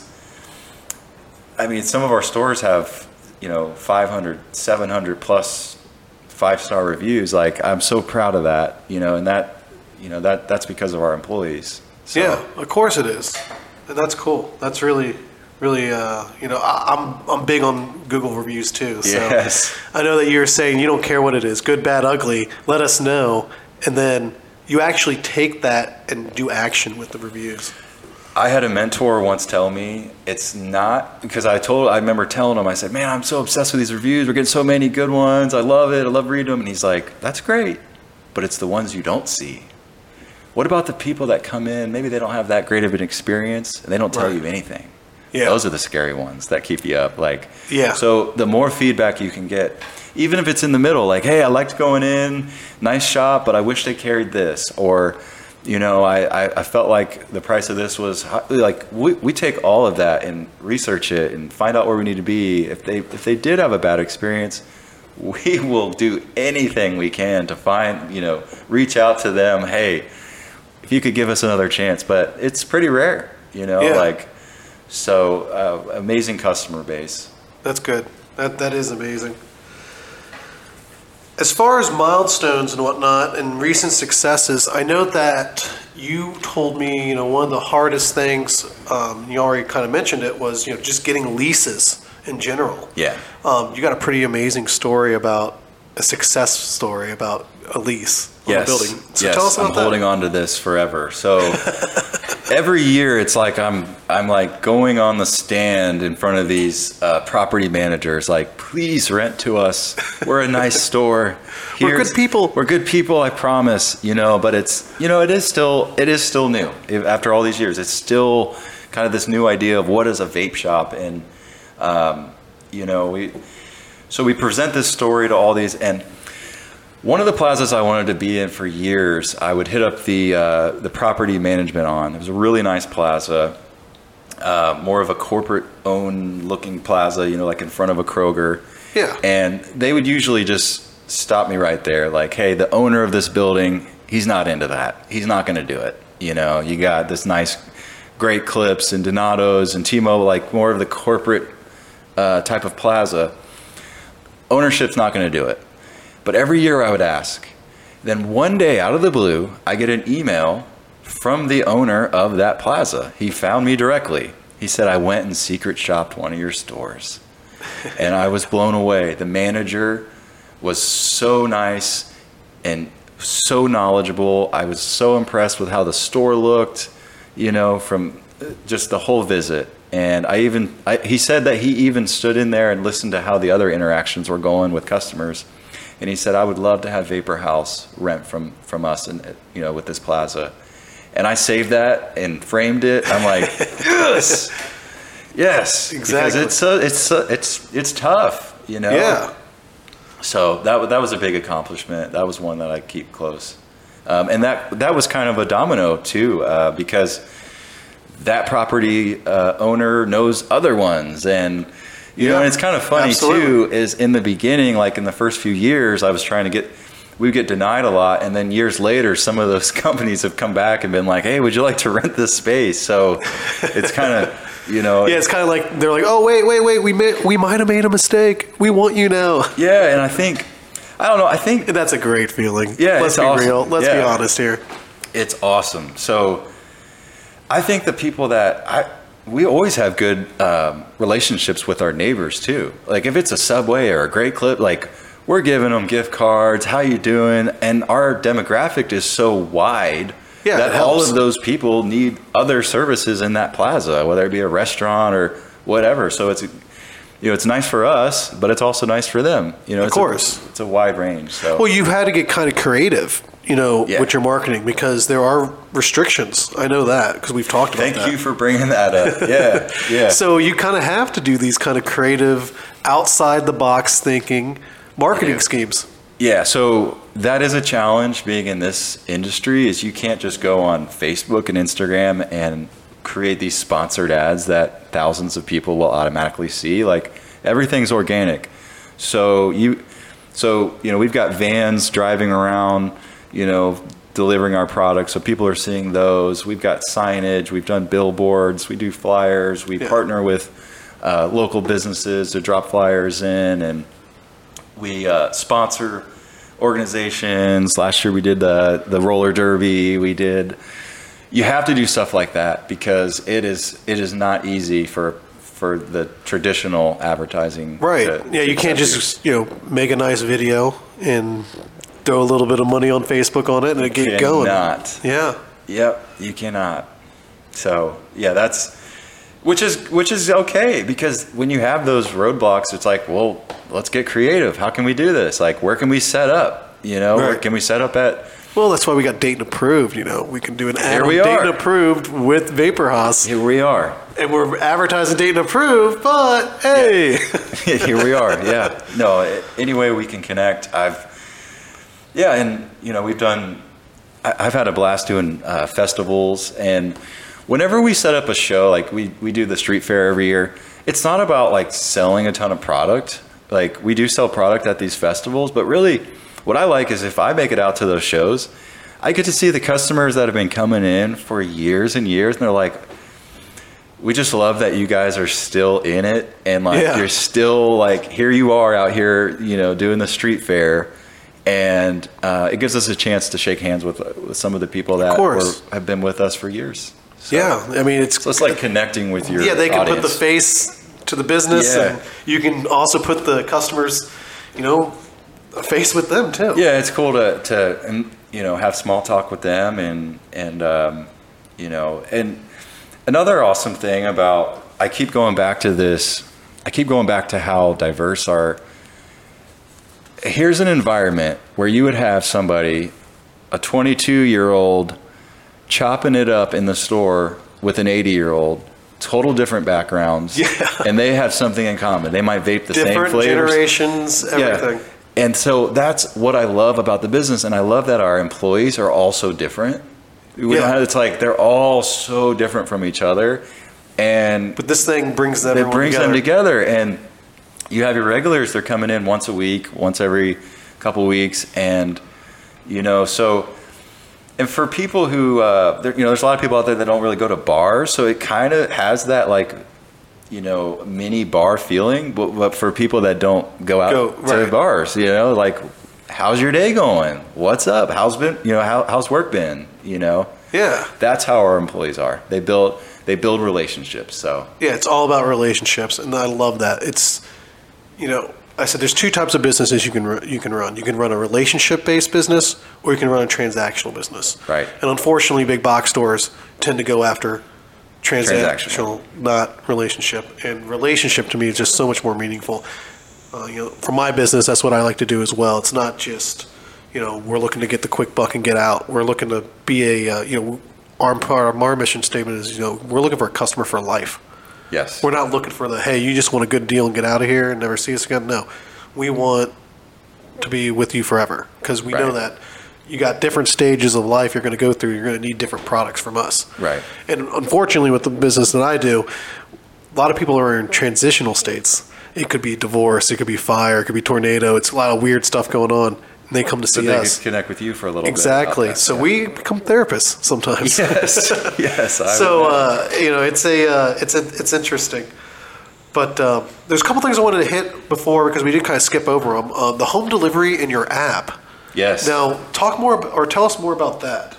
I mean, some of our stores have, you know, five hundred, seven hundred plus five-star reviews. Like, I'm so proud of that. You know, and that, you know, that that's because of our employees. So, Yeah, of course it is. And that's cool. That's really, really, uh, you know, I, I'm I'm big on Google reviews too. So Yes. I know that you're saying you don't care what it is, good, bad, ugly. Let us know, and then you actually take that and do action with the reviews. I had a mentor once tell me it's not, because I told, I remember telling him, I said, man, I'm so obsessed with these reviews. We're getting so many good ones. I love it. I love reading them. And he's like, that's great, but it's the ones you don't see. What about the people that come in, maybe they don't have that great of an experience and they don't tell Right. you anything. Yeah. Those are the scary ones that keep you up. Like, Yeah. So the more feedback you can get, even if it's in the middle, like, hey, I liked going in, nice shop, but I wish they carried this. Or, you know, I, I, I felt like the price of this was high. Like, we, we take all of that and research it and find out where we need to be. If they if they did have a bad experience, we will do anything we can to find, you know, reach out to them. Hey, if you could give us another chance. But it's pretty rare, you know, Yeah. like, so uh, amazing customer base. That's good. That that is amazing. As far as milestones and whatnot and recent successes, I know that you told me, you know, one of the hardest things, um, you already kind of mentioned it, was, you know, just getting leases in general. Yeah. Um, you got a pretty amazing story about a success story about a lease on Yes. a building. So yes. tell us about I'm that. holding on to this forever. So every year it's like I'm I'm like going on the stand in front of these uh, property managers, like, please rent to us. We're a nice store. We're Here's- good people. We're good people, I promise. You know, but it's, you know, it is still it is still new. If- After all these years, it's still kind of this new idea of what is a vape shop, and um, you know, we so we present this story to all these, and One of the plazas I wanted to be in for years, I would hit up the uh, the property management on. It was a really nice plaza, uh, more of a corporate-owned looking plaza, you know, like in front of a Kroger. Yeah. And they would usually just stop me right there, like, hey, the owner of this building, he's not into that. He's not going to do it. You know, you got this nice, Great Clips and Donato's and T-Mobile, like more of the corporate uh, type of plaza. Ownership's not going to do it. But every year I would ask. Then one day out of the blue, I get an email from the owner of that plaza. He found me directly. He said, I went and secret shopped one of your stores. And I was blown away. The manager was so nice and so knowledgeable. I was so impressed with how the store looked, you know, from just the whole visit. And I even, I, he said that he even stood in there and listened to how the other interactions were going with customers. And he said, I would love to have Vapor House rent from, from us and, you know, with this plaza. And I saved that and framed it. I'm like, yes, yes, exactly. Because it's, uh, it's, uh, it's, it's tough, you know? Yeah. So that, that was a big accomplishment. That was one that I keep close. Um, and that, that was kind of a domino too, uh, because that property uh, owner knows other ones. And, you yeah, know, and it's kind of funny absolutely. too, is in the beginning, like in the first few years, I was trying to get, we would get denied a lot. And then years later, some of those companies have come back and been like, hey, would you like to rent this space? So it's kind of, you know. Yeah, it's kind of like, they're like, oh, wait, wait, wait, we may, we might have made a mistake. We want you now. Yeah, and I think, I don't know, I think. That's a great feeling. Yeah, Let's it's be awesome. real. Let's yeah. be honest here. It's awesome. So I think the people that, I we always have good um, relationships with our neighbors too. Like if it's a Subway or a Great Clip, like we're giving them gift cards, how you doing? And our demographic is so wide yeah, that all of those people need other services in that plaza, whether it be a restaurant or whatever. So it's, you know, it's nice for us, but it's also nice for them. You know, of it's course. A, it's a wide range. So well, you've had to get kind of creative, you know, yeah. with your marketing because there are restrictions. I know that because we've talked about Thank that. Thank you for bringing that up. Yeah, yeah. So you kind of have to do these kind of creative, outside the box thinking marketing yeah. schemes. Yeah, so that is a challenge being in this industry is you can't just go on Facebook and Instagram and create these sponsored ads that thousands of people will automatically see. Like everything's organic. So you so you know, we've got vans driving around, you know, delivering our products. So people are seeing those. We've got signage, we've done billboards, we do flyers, we yeah. partner with uh, local businesses to drop flyers in, and we uh, sponsor organizations. Last year we did the the roller derby. We did. You have to do stuff like that because it is it is not easy for for the traditional advertising. Right. To, yeah, you can't just you know make a nice video and throw a little bit of money on Facebook on it and it get going. Cannot. Yeah. Yep. You cannot. So yeah, that's which is which is okay because when you have those roadblocks, it's like, well, let's get creative. How can we do this? Like, where can we set up? You know, right. where can we set up at? Well, that's why we got Dayton Approved. You know, we can do an ad Here on we Dayton are. Approved with Vapor House. Here we are. And we're advertising Dayton Approved, but hey. Yeah. Here we are. Yeah. No, any way we can connect. I've, yeah, and, you know, we've done, I, I've had a blast doing uh, festivals. And whenever we set up a show, like we, we do the street fair every year, it's not about like selling a ton of product. Like we do sell product at these festivals, but really what I like is if I make it out to those shows, I get to see the customers that have been coming in for years and years, and they're like, we just love that you guys are still in it, and like yeah. you're still like, here you are out here, you know, doing the street fair, and uh, it gives us a chance to shake hands with, with some of the people that were, have been with us for years. So, yeah, I mean, it's... So it's like connecting with your Yeah, they can audience. put the face to the business, Yeah. and you can also put the customers, you know, a face with them too. Yeah, it's cool to, to you know, have small talk with them, and, and um, you know, and another awesome thing about, I keep going back to this, I keep going back to how diverse our, here's an environment where you would have somebody, a twenty-two-year-old, chopping it up in the store with an eighty-year-old, total different backgrounds, yeah. and they have something in common. They might vape the different same flavors. generations, everything. Yeah. And so that's what I love about the business, and I love that our employees are all so different. We Yeah. don't have, it's like they're all so different from each other, and But this thing brings them. it brings them together. And you have your regulars; they're coming in once a week, once every couple weeks, and you know, so. And for people who, uh, there, you know, there's a lot of people out there that don't really go to bars, so it kind of has that like, you know, mini bar feeling. But, but for people that don't go out Go, to right. bars, you know, like, how's your day going? What's up? How's been, you know, how, how's work been? You know, Yeah. that's how our employees are. They build, they build relationships. So Yeah, it's all about relationships, and I love that. It's, you know, I said there's two types of businesses you can ru- you can run. You can run a relationship-based business, or you can run a transactional business. Right. And unfortunately, big box stores tend to go after transactional, Transactional. not relationship. And relationship to me is just so much more meaningful. Uh, you know, for my business, that's what I like to do as well. It's not just, you know, we're looking to get the quick buck and get out. We're looking to be a, uh, you know, our, our our mission statement is, you know, we're looking for a customer for life. yes, We're not looking for the, hey, you just want a good deal and get out of here and never see us again. No, we want to be with you forever, because we know Right. that you got different stages of life you're going to go through. You're going to need different products from us. Right. And unfortunately, with the business that I do, a lot of people are in transitional states. It could be divorce, it could be fire, it could be tornado. It's a lot of weird stuff going on. And they come to so see they us. can connect with you for a little Exactly. bit. about that. So Yeah. we become therapists sometimes. yes, yes. I So would uh, you know, it's a uh, it's a, it's interesting. But uh, there's a couple things I wanted to hit before, because we did kind of skip over them. Uh, the home delivery in your app. yes. Now, talk more ab- or tell us more about that.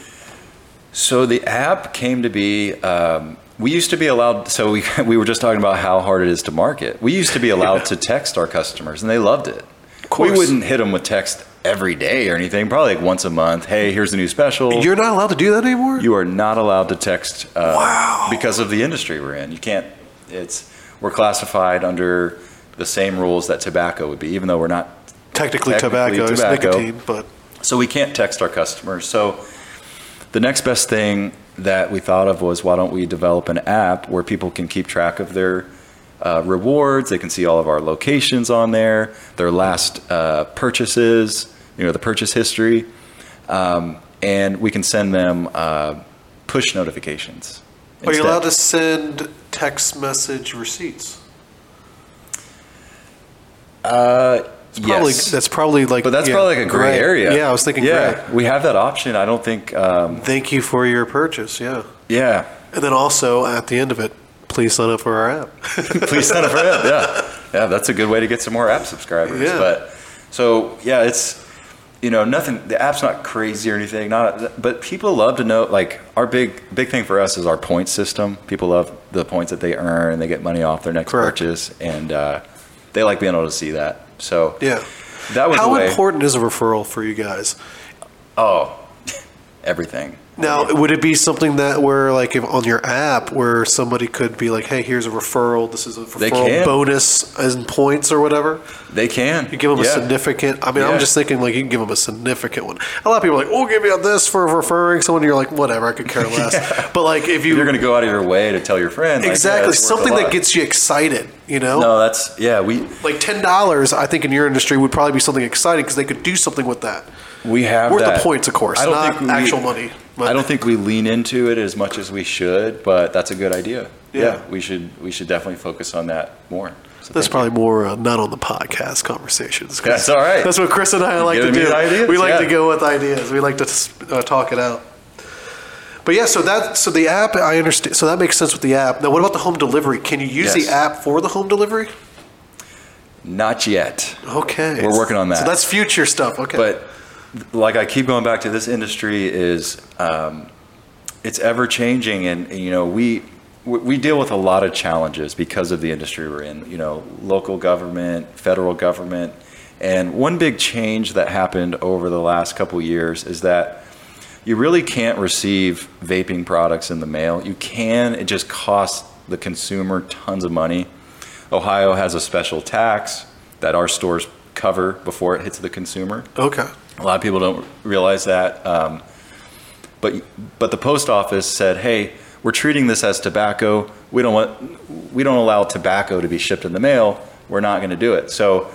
So the app came to be. Um, we used to be allowed. So we we were just talking about how hard it is to market. We used to be allowed Yeah. to text our customers, and they loved it. Of course. We wouldn't hit them with text every day or anything. Probably like once a month. Hey, here's a new special. You're not allowed to do that anymore? You are not allowed to text. Uh, Wow. Because of the industry we're in, you can't. It's we're classified under the same rules that tobacco would be, even though we're not. technically, technically tobacco is tobacco. nicotine, but So we can't text our customers. So the next best thing that we thought of was, why don't we develop an app where people can keep track of their uh, rewards? They can see all of our locations on there, their last uh, purchases, you know, the purchase history, um, and we can send them uh, push notifications. are you instead. allowed to send text message receipts? Uh, It's probably, yes. That's probably like. But that's yeah, probably like a gray area. Yeah, I was thinking yeah, gray. we have that option. I don't think. Um, Thank you for your purchase. Yeah. yeah. And then also at the end of it, please sign up for our app. Please sign up for it. Yeah, yeah, that's a good way to get some more app subscribers. Yeah. But so yeah, it's you know nothing. The app's not crazy or anything. Not, but people love to know. Like our big big thing for us is our point system. People love the points that they earn, and they get money off their next Correct. purchase, and uh, they like being able to see that. So Yeah. that was How the way. important is a referral for you guys? Oh, everything. Now, would it be something that where, like, if on your app, where somebody could be like, "Hey, here's a referral. This is a They referral can. bonus as in points or whatever." They can. You give them a Yeah. significant. I mean, Yeah. I'm just thinking like you can give them a significant one. A lot of people are like, "Oh, give me on this for referring someone." You're like, "Whatever, I could care less." But like, if you You're going to go out of your way to tell your friend. like, yeah, exactly it's worth a something that lot. gets you excited, you know. No, that's yeah. We Like ten dollars, I think in your industry would probably be something exciting because they could do something with that. we have Worth that. the points, of course, I don't not think we- actual money. But I don't think we lean into it as much as we should, but that's a good idea. Yeah. we should we should definitely focus on that more. So that's thank probably more uh, not on the podcast conversations. 'cause That's all right. That's what Chris and I like to Giving me do. the ideas, we like yeah. to go with ideas. We like to uh, talk it out. But yeah, so that so the app, I understand. So that makes sense with the app. Now, what about the home delivery? Can you use Yes. the app for the home delivery? you. Not yet, Okay, We're working on that. So that's future stuff. Okay, but like I keep going back to, this industry is um, it's ever changing, and, and you know we we we deal with a lot of challenges because of the industry we're in. You know, local government, federal government, and one big change that happened over the last couple years is that you really can't receive vaping products in the mail. You can, it just costs the consumer tons of money. Ohio has a special tax that our stores cover before it hits the consumer. okay, A lot of people don't realize that. Um, but but the post office said, hey, we're treating this as tobacco. We don't want we don't allow tobacco to be shipped in the mail. We're not going to do it. So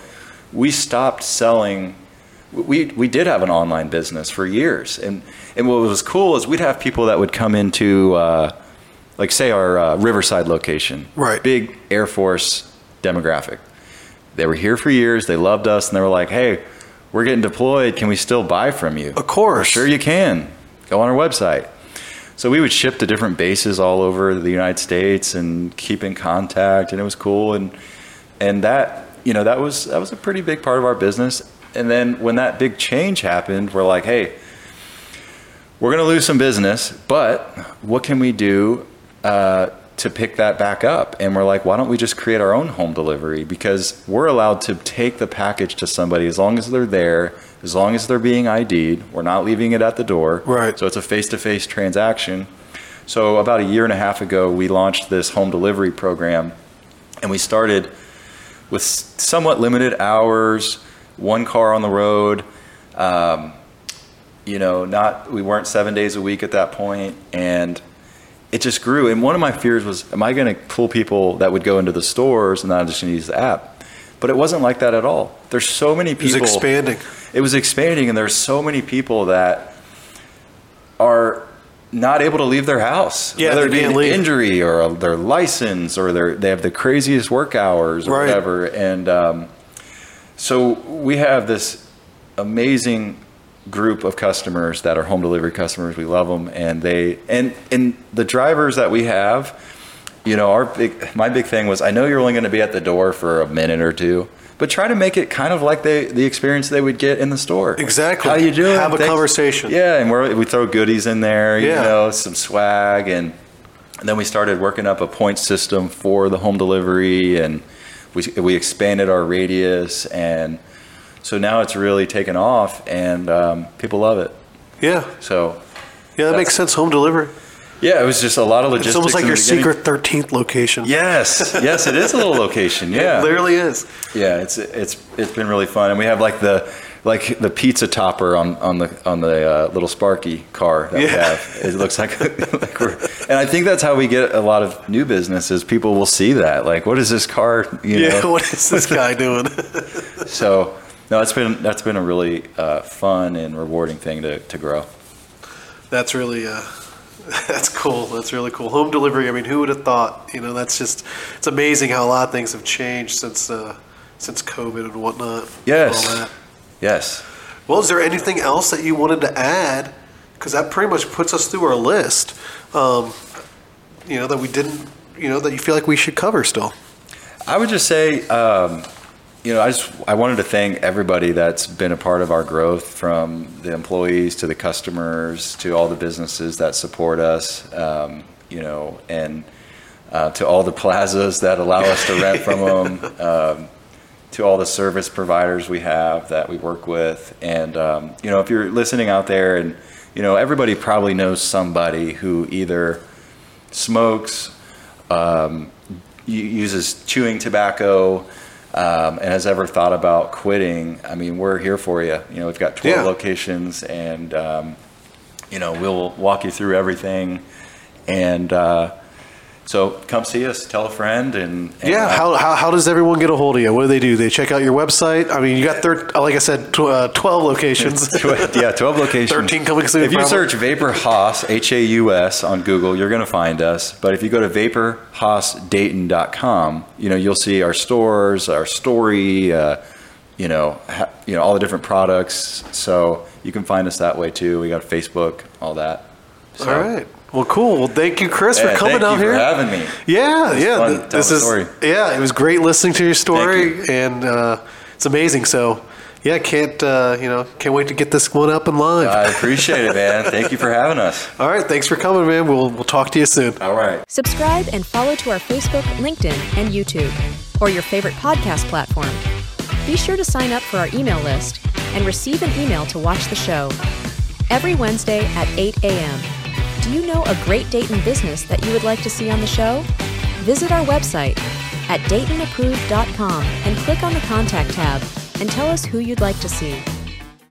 we stopped selling. We we did have an online business for years, and and what was cool is we'd have people that would come into, uh, like say our uh, Riverside location, right? Big Air Force demographic. They were here for years. They loved us, and they were like, "Hey, we're getting deployed. Can we still buy from you?" Of course, sure you can. Go on our website. So we would ship to different bases all over the United States and keep in contact, and it was cool. And and that you know that was that was a pretty big part of our business. And then when that big change happened, we're like, hey, we're going to lose some business, but what can we do uh, to pick that back up? And we're like, why don't we just create our own home delivery? Because we're allowed to take the package to somebody as long as they're there, as long as they're being I D'd. We're not leaving it at the door. Right. So it's a face-to-face transaction. So about a year and a half ago, we launched this home delivery program, and we started with somewhat limited hours, one car on the road, um, you know, not, we weren't seven days a week at that point, and it just grew. And one of my fears was, am I going to pull people that would go into the stores and not just use the app? But it wasn't like that at all. There's so many people. It was expanding. It was expanding, and there's so many people that are not able to leave their house, yeah, whether it be an leave. injury or their license or their, they have the craziest work hours or right. whatever. And, um, so we have this amazing group of customers that are home delivery customers. We love them, and they and and the drivers that we have, you know, our big my big thing was, I know you're only going to be at the door for a minute or two, but try to make it kind of like they the experience they would get in the store. Exactly. How you doing? Have a Thanks. conversation. Yeah, and we we throw goodies in there, yeah. you know, some swag, and, and then we started working up a point system for the home delivery, and we we expanded our radius, and so now it's really taken off, and um, people love it. Yeah. So. Yeah, that makes sense. Home delivery. Yeah, it was just a lot of logistics. It's almost like your beginning. secret thirteenth location. Yes, yes, it is a little location. Yeah, it literally is. Yeah, it's it's it's been really fun, and we have like the like the pizza topper on on the on the uh, little Sparky car that yeah. we have. It looks like, like we're, and I think that's how we get a lot of new businesses. People will see that, like, what is this car? You yeah, know? What is this guy doing? So, no, it's been that's been a really uh, fun and rewarding thing to to grow. That's really. Uh, That's cool. That's really cool. Home delivery. I mean, who would have thought? You know, that's just, it's amazing how a lot of things have changed since uh, since COVID and whatnot. Yes. All that. Yes. Well, is there anything else that you wanted to add? Because that pretty much puts us through our list. Um, you know, that we didn't, you know, that you feel like we should cover still. I would just say, um, you know, I just I wanted to thank everybody that's been a part of our growth, from the employees to the customers to all the businesses that support us, um, you know, and uh, to all the plazas that allow us to rent from them, um, to all the service providers we have that we work with. And, um, you know, if you're listening out there, and, you know, everybody probably knows somebody who either smokes, um, uses chewing tobacco, Um, and has ever thought about quitting. I mean, we're here for you. You know, we've got twelve yeah. locations, and um, you know, we'll walk you through everything. And uh, so, come see us. Tell a friend. And, and yeah, uh, how, how how does everyone get a hold of you? What do they do? They check out your website. I mean, you got thir- like I said, tw- uh, twelve locations. yeah, twelve locations. Thirteen coming soon. If you probably. search Vapor Haus, H A U S, on Google, you're going to find us. But if you go to vapor haus dayton dot com, you know, you'll see our stores, our story, uh, you know, ha- you know, all the different products. So you can find us that way too. We got Facebook, all that. So, all right. Well, cool. Well, thank you, Chris, yeah, for coming thank out you here. for having me. Yeah, It was yeah. fun th- telling this the is story. yeah. It was great listening to your story, Thank you. and uh, it's amazing. So, yeah, can't uh, you know, can't wait to get this one up and live. I appreciate it, man. Thank you for having us. All right, thanks for coming, man. We'll we'll talk to you soon. All right. Subscribe and follow to our Facebook, LinkedIn, and YouTube, or your favorite podcast platform. Be sure to sign up for our email list and receive an email to watch the show. Every Wednesday at eight a.m. Do you know a great Dayton business that you would like to see on the show? Visit our website at dayton approved dot com and click on the Contact tab and tell us who you'd like to see.